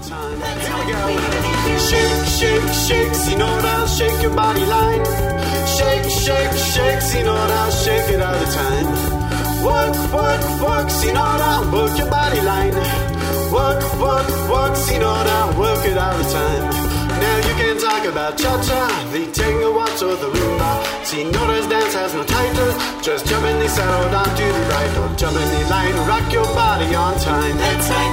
time. Here we go. Shake, shake, shake, Sinora, shake your body line. Shake, shake, shake, Sinora, shake it all the time. Work, work, work, Sinora, work your body line. Work, work, work, Sinora, work it all the time. Now you can talk about cha-cha, the tango waltz or the rumba. Sinora's dance has no title, just jump in the saddle down to the right, or jump in the line, rock your body on time. That's right.